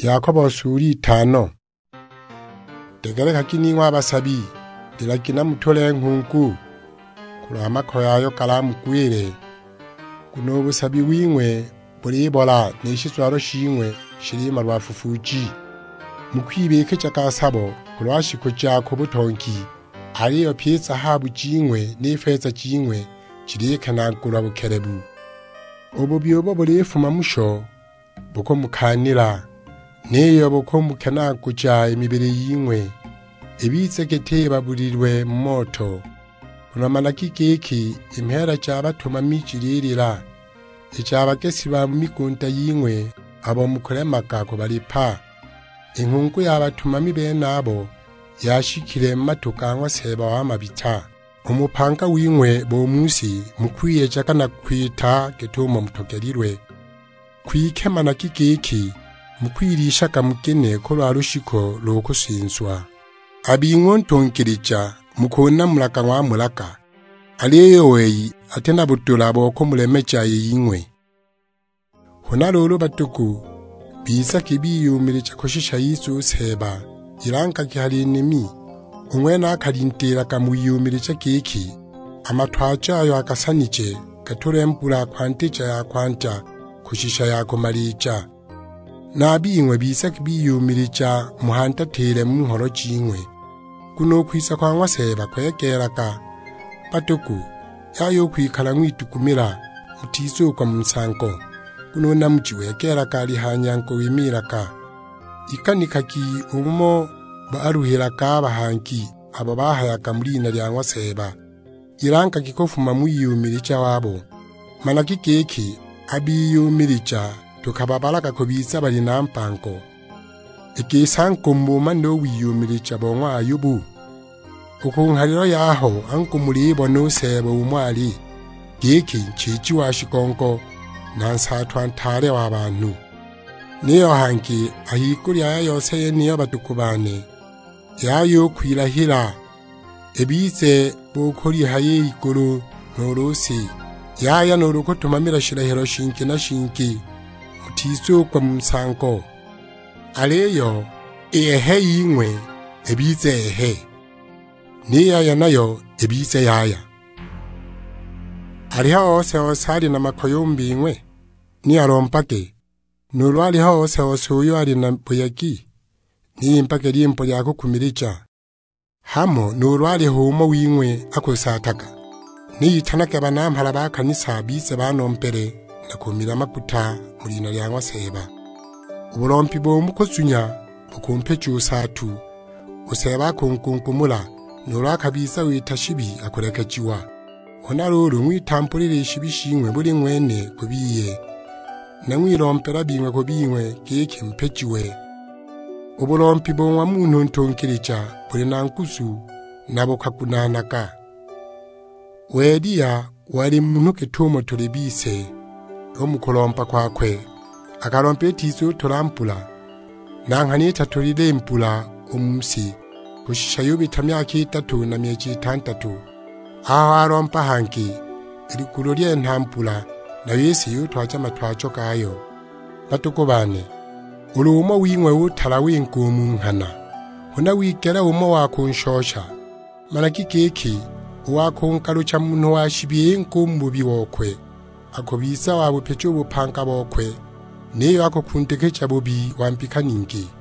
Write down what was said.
Yakobo suri 5. Tegereka kiningwa abasabi dilakina mutole nkunku kulama khoyayo kalamu kwire kuno busabi wingwe buribola nishiswaro shingwe shirima rwafufuji mukwibeke cyakasabo kulwashiko cyako butonki ariyo pyesa habu jingwe nifeza jingwe kirikana kura bukerebu ubu byobo burifuma musho buko mukanira neyo buko mukana kuja imibiri yingwe ibitsekete baburirwe moto unamana kikeki impera cyabatuma mikiririra icyabakesi ba mikunta yingwe abo mukoremaka ko baripa inkunku yabatuma mibe nabo yashikire matukanwa seba wamabita umupanga wingwe bo musi mukwiye cyakana kwita gituma mutokerirwe kwikemana kikeki mukwirisha kamukene ko rwarushiko lokusinswa abingontonkiricha mukona mulaka wa mulaka aliyo weyi atena butula boko mulemecha yingwe honalolo batuku bisa kibiyumire cyakoshisha Yesu seba iranka kihali nimi umwena akarintira kamuyumire cyakiki amatwacha ayo akasanice katurempura kwantica ya kwanta kushisha yako maricha nabingwe bisa kibiyumire cya muhanta tere mu nkoro cingwe kuno kwisa kwangwa seba kwegeraka batuku yayo kwikala mwitukumira mutiso kwa msanko kuno namujiwekera kali hanyanko wimiraka ikanika ki umo baaruhiraka bahanki abo bahayaka mulina lyangwa seba iranka kikofuma muyumiricha wabo manaki keki abiyumiricha tukababalaka ko bisa bali nampanko ikisanko mbuma ndo wiyumiricha bongwa ayubu ukunhariro yaho anko mulibo no seba umwali keki chichi washikonko nansatwa ntare w'abantu niyo hanki ahikurya yose niyo batukubane yayo kwirahira ebize bokori haye ikuru norosi yaya noruko tumamira shirahero shinki na shinki mutiso kwa msanko aleyo ehe yingwe ebize ehe niya nayo ebize yaya ariho ose osari na makoyumbi ingwe ni arompake nurwali hose osuyo ari na poyaki ni impake limpo yako kumiricha hamo nurwali humo wingwe akosataka ni itanake banampala bakanisa bise banompere na kumira makuta mulina lyangwa seba uburompi bombu kosunya bukumpe cyusatu useba kunkunkumula nurakabisa witashibi akoreka ciwa onaruru mwitampuririsha ibishingwe buri mwene kubiye namwirompera bingwe kubingwe keke mpechiwe ubulompi bonwa muntu ntonkiricha buri nankusu nabo kakunanaka wediya wari muntu kitumo turibise omukolompa kwakwe akarompe tizo turampula nankanita turire mpula umsi kushisha yubita myaka 3 na myaka 6 aho arompa hanki irikuro rye ntampula na Yesu yutwacha matwacho kayo batukubane urumo wingwe utara winkumu nkana hona wikera umo wakunshosha manaki keki wakunkarucha muntu washibiye nkumbubi wokwe akobisa wabo pecho bupanka bokwe niyo akokuntekecha bobi wampika ningi